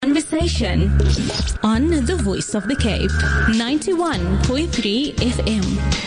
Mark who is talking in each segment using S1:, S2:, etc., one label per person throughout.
S1: Conversation on the Voice of the Cape, 91.3 FM.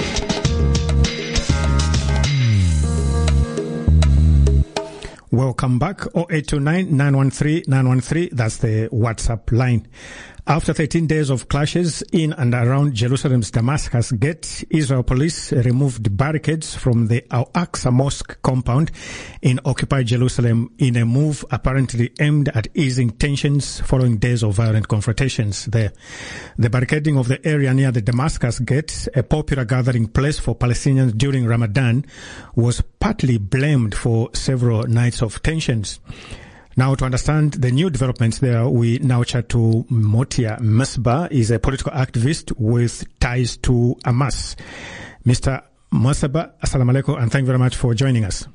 S2: Welcome back. 0829 913 913. That's the WhatsApp line. After 13 days of clashes in and around Jerusalem's Damascus Gate, Israel police removed barricades from the Al-Aqsa Mosque compound in occupied Jerusalem in a move apparently aimed at easing tensions following days of violent confrontations there. The barricading of the area near the Damascus Gate, a popular gathering place for Palestinians during Ramadan, was partly blamed for several nights of tensions. Now, to understand the new developments there, we now chat to Motia Mesbah. He's a political activist with ties to Hamas. Mr. Mesbah, assalamu alaikum, and thank you very much for joining us.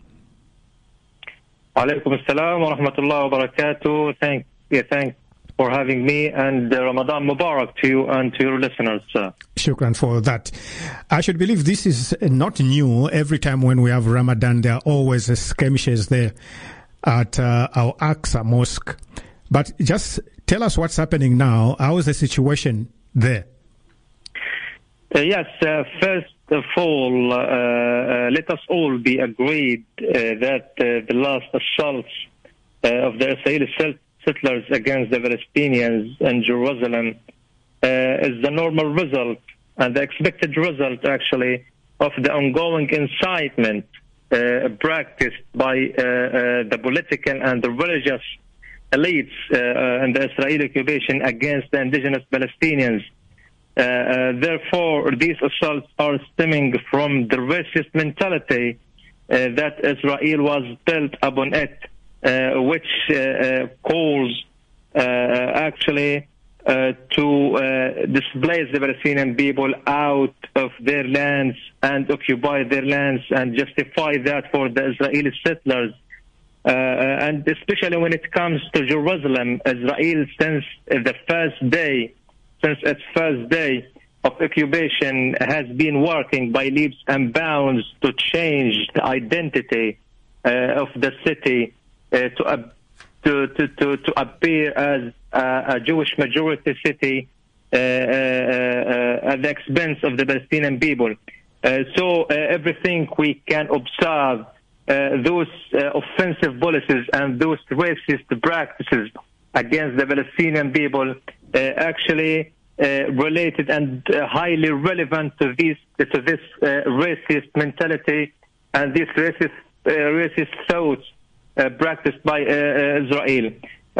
S3: Alaikum assalam wa rahmatullahi wa barakatuh. Thank for having me, and Ramadan Mubarak to you and to your listeners, sir.
S2: Shukran for that. I should believe this is not new. Every time when we have Ramadan, there are always skirmishes there at Al-Aqsa Mosque. But just tell us what's happening now. How is the situation there?
S3: Yes, first of all, let us all be agreed that the last assaults of the Israeli settlers against the Palestinians in Jerusalem is the normal result and the expected result, actually, of the ongoing incitement practiced by the political and the religious elites in the Israeli occupation against the indigenous Palestinians. Therefore, these assaults are stemming from the racist mentality that Israel was built upon it, which calls actually to displace the Palestinian people out of their lands and occupy their lands and justify that for the Israeli settlers. And especially when it comes to Jerusalem, Israel, since its first day of occupation, has been working by leaps and bounds to change the identity of the city to appear as a Jewish majority city at the expense of the Palestinian people. So everything we can observe, those offensive policies and those racist practices against the Palestinian people actually related and highly relevant to this racist mentality and this racist thoughts practiced by Israel.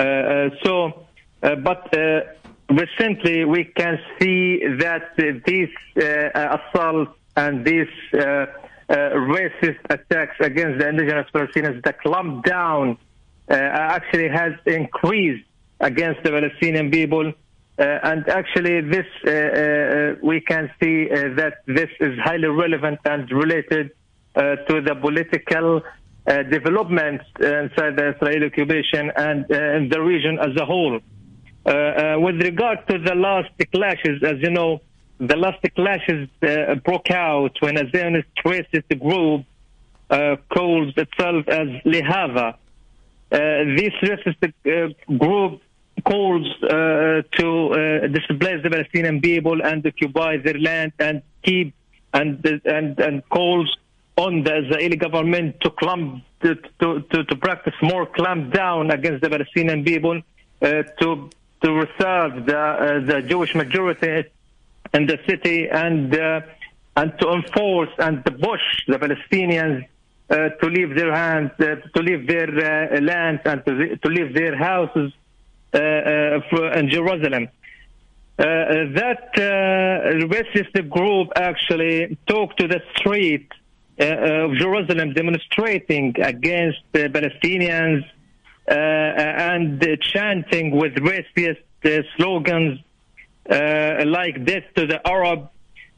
S3: But recently we can see that these assaults and these racist attacks against the indigenous Palestinians, the clampdown actually has increased against the Palestinian people. And actually this, we can see that this is highly relevant and related to the political developments inside the Israeli occupation and in the region as a whole. With regard to the last clashes, as you know, the last clashes broke out when a Zionist racist group calls itself as Lehava. This racist group calls to displace the Palestinian people and occupy their land and keep and calls on the Israeli government to practice more clampdown against the Palestinian people, to reserve the Jewish majority in the city and to enforce and to push the Palestinians to leave their hands, to leave their lands and to leave their houses in Jerusalem. That racist group actually took to the street of Jerusalem demonstrating against the Palestinians and chanting with racist slogans like "Death to the Arab,"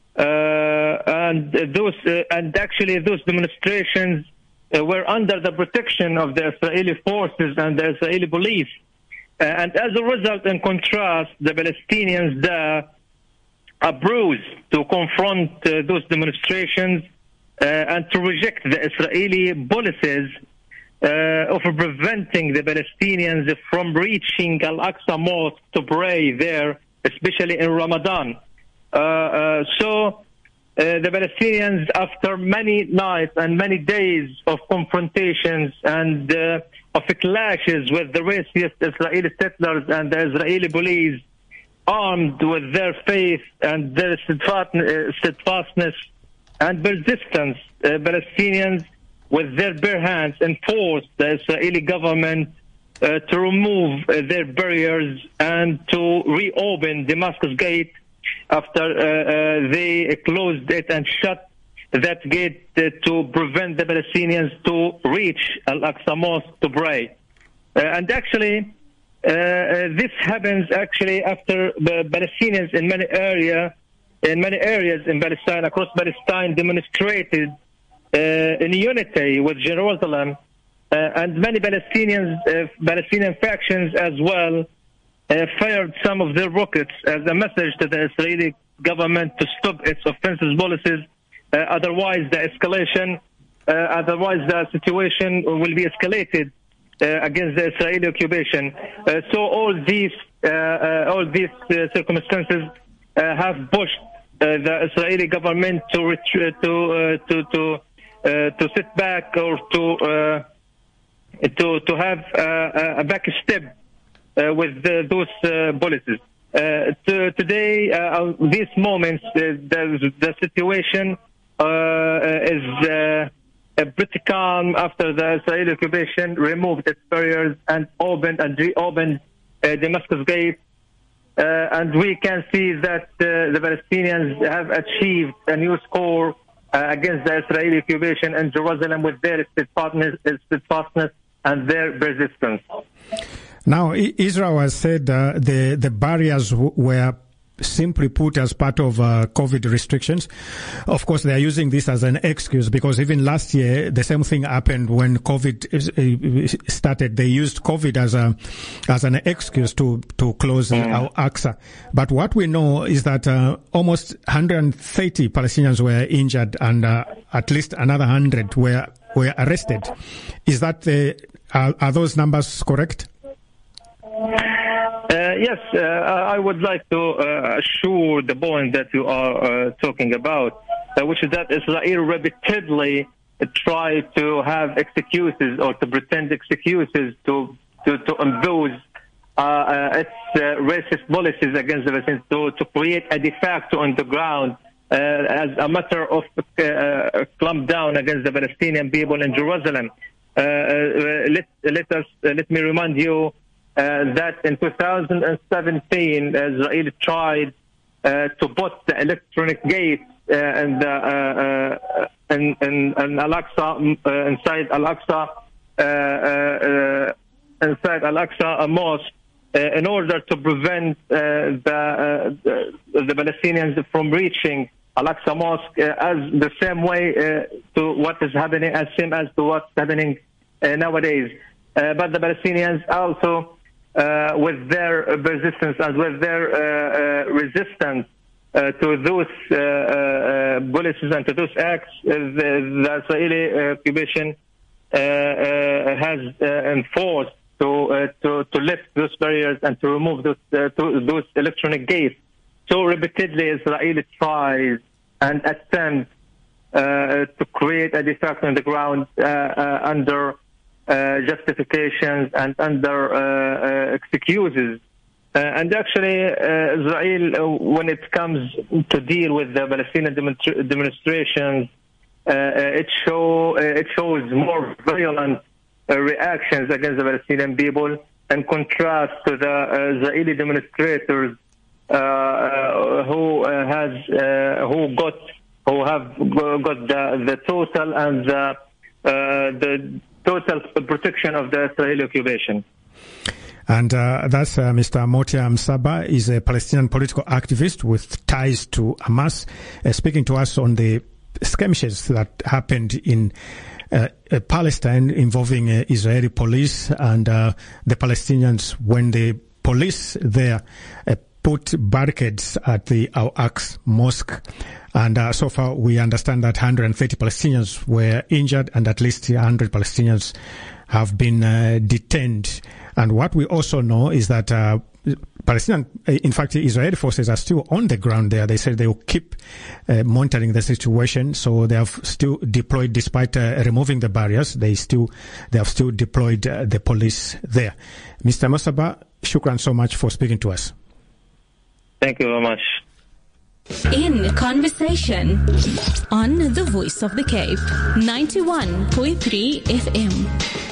S3: and actually those demonstrations were under the protection of the Israeli forces and the Israeli police. And as a result, in contrast, the Palestinians there are bruised to confront those demonstrations and to reject the Israeli policies of preventing the Palestinians from reaching Al-Aqsa Mosque to pray there, especially in Ramadan. So the Palestinians, after many nights and many days of confrontations and of clashes with the racist Israeli settlers and the Israeli police, armed with their faith and their steadfastness and persistence, Palestinians, with their bare hands, enforced the Israeli government to remove their barriers and to reopen Damascus Gate after they closed it and shut that gate to prevent the Palestinians to reach Al-Aqsa Mosque to pray. And actually, this happens actually after the Palestinians in many areas in Palestine, across Palestine, demonstrated in unity with Jerusalem, and many Palestinian factions as well fired some of their rockets as a message to the Israeli government to stop its offensive policies. Otherwise, the situation will be escalated against the Israeli occupation. So all these circumstances have pushed the Israeli government to sit back or to have a back step with those policies. Today, these moments, the situation is pretty calm after the Israeli occupation removed its barriers and reopened Damascus Gate. And we can see that the Palestinians have achieved a new score against the Israeli occupation in Jerusalem with their steadfastness and their persistence.
S2: Now, Israel has said the barriers were simply put as part of COVID restrictions. Of course, they are using this as an excuse because even last year, the same thing happened when COVID started. They used COVID as an excuse to close Al-Aqsa. But what we know is that almost 130 Palestinians were injured and at least another 100 were arrested. Is that are those numbers correct?
S3: Yes, I would like to assure the point that you are talking about, which is that Israel repeatedly tried to have excuses or to pretend excuses to impose its racist policies against the Palestinians, to create a de facto on the ground as a matter of clamp down against the Palestinian people in Jerusalem. Let me remind you that in 2017, Israel tried to put the electronic gate in Al-Aqsa, inside Al-Aqsa Mosque, in order to prevent the Palestinians from reaching Al-Aqsa Mosque, as the same way to what is happening, as same as to what's happening nowadays. But the Palestinians also, with their persistence and with their resistance to those policies and to those acts, the Israeli occupation has enforced to lift those barriers and to remove those electronic gates. So repeatedly, Israel tries and attempts to create a de facto on the ground under justifications and under excuses. And actually, Israel, when it comes to deal with the Palestinian demonstrations, it shows more violent reactions against the Palestinian people, in contrast to the Israeli demonstrators who have got the total and the total protection of the Israeli occupation.
S2: And that's Mr. Motia Msaba. Is a Palestinian political activist with ties to Hamas, speaking to us on the skirmishes that happened in Palestine involving Israeli police and the Palestinians when the police there put barricades at the Al-Aqsa Mosque. And so far, we understand that 130 Palestinians were injured and at least 100 Palestinians have been detained. And what we also know is that Palestinian, in fact, Israeli forces are still on the ground there. They said they will keep monitoring the situation. So they have still deployed, despite removing the barriers, they have still deployed the police there. Mr. Musaba, shukran so much for speaking to us.
S3: Thank you very much.
S1: In Conversation on the Voice of the Cape, 91.3 FM.